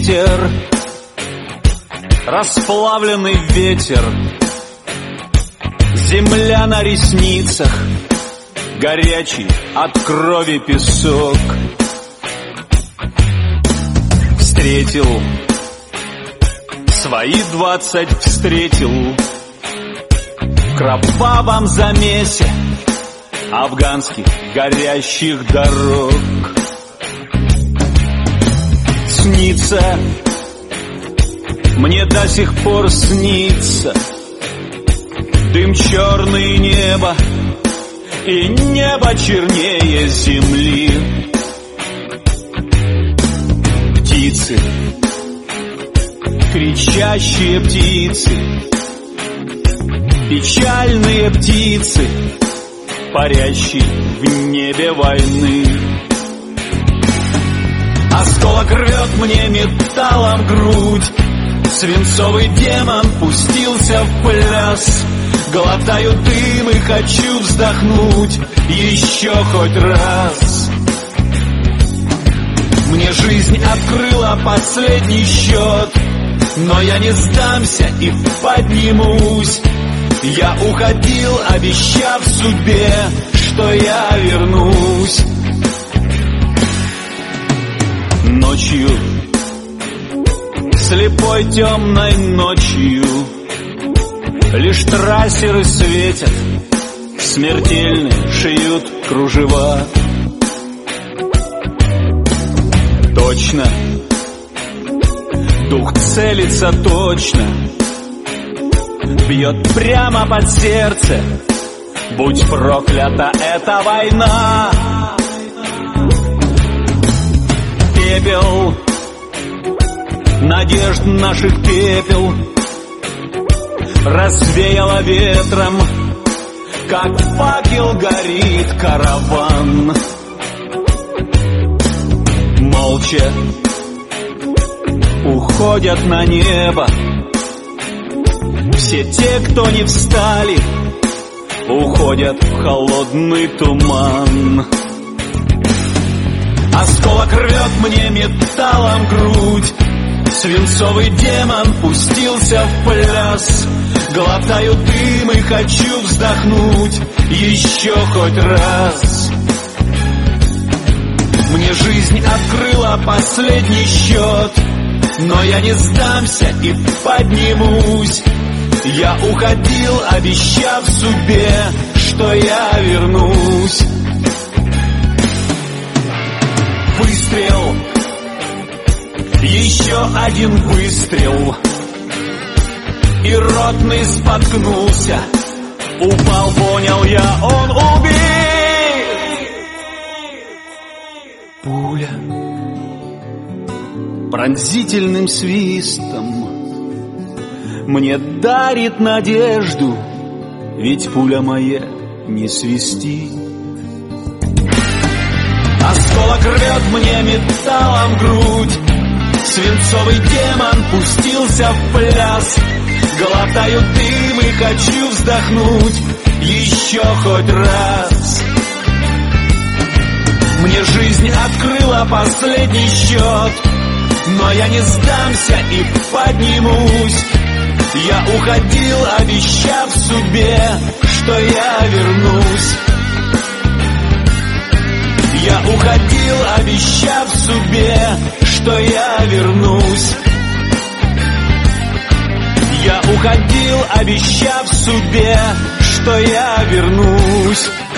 Питер, расплавленный ветер, земля на ресницах, горячий от крови песок. Встретил свои 20, встретил в кровавом замесе афганских горящих дорог. Снится, мне до сих пор снится дым черный неба и небо чернее земли. Птицы, кричащие птицы, печальные птицы, парящие в небе войны. Осколок рвет мне металлом грудь, свинцовый демон пустился в пляс. Глотаю дым и хочу вздохнуть еще хоть раз. Мне жизнь открыла последний счет, но я не сдамся и поднимусь. Я уходил, обещав судьбе, что я вернусь. Ночью, слепой темной ночью, лишь трассеры светят, смертельные шьют кружева. Точно, дух целится точно, бьет прямо под сердце. Будь проклята эта война. Пепел, надежд наших пепел, развеяло ветром, как факел горит караван. Молча уходят на небо все те, кто не встали, уходят в холодный туман. Осколок рвет мне металлом грудь, свинцовый демон пустился в пляс. Глотаю дым и хочу вздохнуть еще хоть раз. Мне жизнь открыла последний счет, но я не сдамся и поднимусь. Я уходил, обещав судьбе, что я вернусь. Выстрел, еще один выстрел, и ротный споткнулся. Упал, понял я, он убит. Пуля пронзительным свистом мне дарит надежду, ведь пуля моя не свистит. Осколок рвет мне металлом грудь, свинцовый демон пустился в пляс. Глотаю дым и хочу вздохнуть еще хоть раз. Мне жизнь открыла последний счет, но я не сдамся и поднимусь. Я уходил, обещав судьбе, что я вернусь. Я уходил, обещав судьбе, что я вернусь. Я уходил, обещав судьбе, что я вернусь.